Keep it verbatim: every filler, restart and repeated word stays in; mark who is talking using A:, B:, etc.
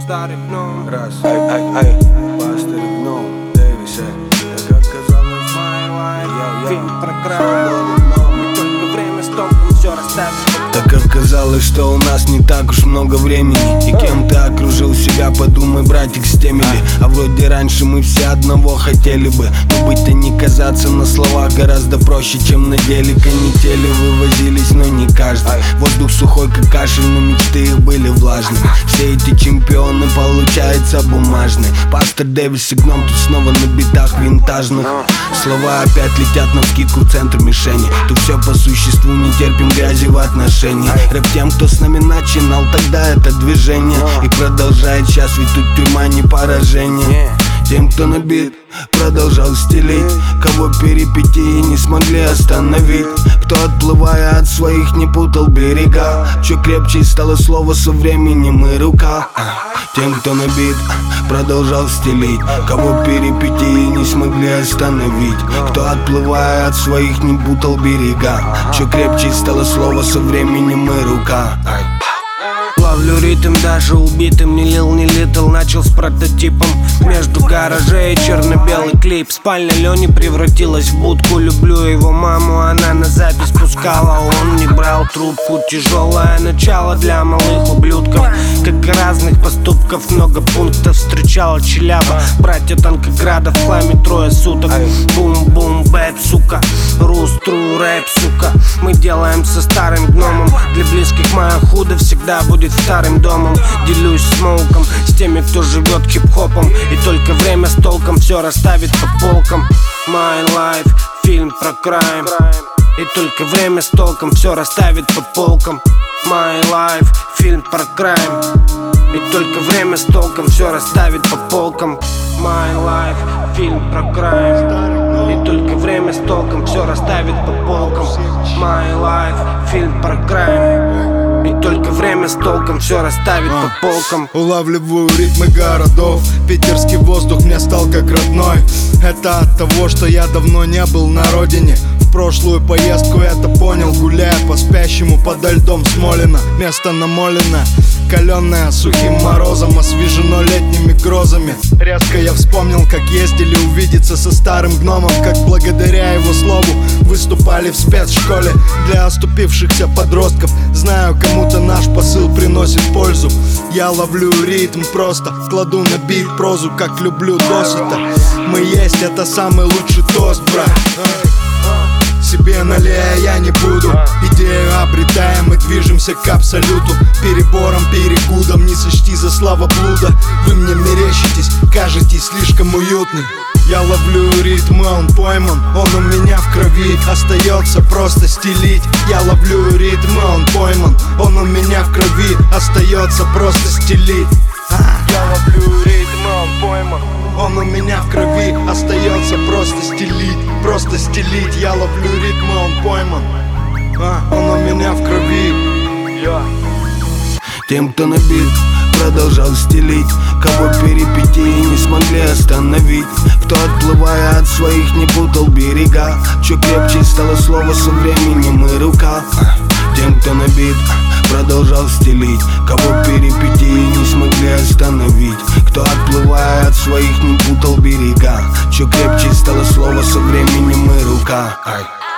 A: Старый гном.
B: Раз, ай, ай, ай, Пастор гном, Дэвис, так оказалось,
A: My Life, фильм про край. И только время с толком все расставит.
B: так оказалось, что у нас не так уж много времени. И кем ты окружил себя, подумай, братик, с теми ли. А вроде раньше мы все одного хотели бы, но быть-то не казаться на словах гораздо проще, чем на деле. Канители вывозились, но не каждый. Воздух сухой, как кашель, но мечты их были влажными. Все эти чемпионы, получается, бумажные. Пастор Дэвис и гном тут снова на битах винтажных. Слова опять летят навскидку в центр мишени. Тут все по существу, не терпим грязи в отношениях. Рэп тем, кто с нами начинал тогда это движение, и продолжает сейчас, ведь тут тюрьма не поражение. Тем, кто набит, продолжал стелить, кого перипетии не смогли остановить, кто, отплывая от своих, не путал берега. Чё крепче стало слово со временем и рука. Тем, кто набит, продолжал стелить, кого перипетии не смогли остановить, кто, отплывая от своих, не путал берега. Чё крепче стало слово со временем и рука.
A: Ловлю ритм, даже убитым не лил, не литл. Начал с прототипом между гаражей и черно-белый клип. Спальня Лёни превратилась в будку. Люблю его маму, она на запись пускала, он не брал трубку. Тяжелое начало для малых ублюдков, как разных поступков много пунктов. Встречала Челяба, братья Танкограда в хламе трое суток. Бум-бум, бэп, сука, рус-тру, рэп, сука. Мы делаем со старым гномом, для близких моя худо всегда будет старым домом. Делюсь смоуком с теми, кто живет хип-хопом, и только время с толком все расставит по полкам. My Life, фильм про крайм, и только время с толком все расставит по полкам. My Life, фильм про крайм, и только время с толком все расставит по полкам. My Life, фильм про крайм, и только время с толком все расставит по полкам. My Life, фильм про крайм, и только время с толком все расставит по полкам.
C: Улавливаю ритмы городов, питерский воздух мне стал как родной. Это от того, что я давно не был на родине. В прошлую поездку это понял, гуляя по спящему подо льдом Смолина. Место намолено, каленное сухим морозом, освежено летними грозами. Резко я вспомнил, как ездили увидеться со старым гномом, как благодаря его слову выступали в спецшколе для оступившихся подростков. Знаю, кому-то наш посыл приносит пользу. Я ловлю ритм просто, кладу на бит прозу, как люблю досыта. Мы есть, это самый лучший тост, брат. Себе налея я не буду, идею обретаем и движемся к абсолюту. Перебором, перекудом, не сочти за славоблуда. Вы мне мерещитесь, кажетесь слишком уютны. Я ловлю ритм, он пойман, он у меня в крови. Остается просто стелить. Я ловлю ритм, он пойман, он у меня в крови. Остается просто стелить. Я ловлю ритм, он пойман, он у меня в крови. Остается просто стелить, просто стелить. Я ловлю ритм, он пойман, а, он у меня в крови.
B: Тем, кто набит, продолжал стелить, кого перипетии не смогли остановить, кто, отплывая от своих, не путал берега. Чё крепче стало слово со временем и рука. Тем, кто набит, продолжал стелить, кого перипетии не смогли остановить, кто, отплывая от своих, не путал берега. Чё крепче стало слово со временем и рука. Ай.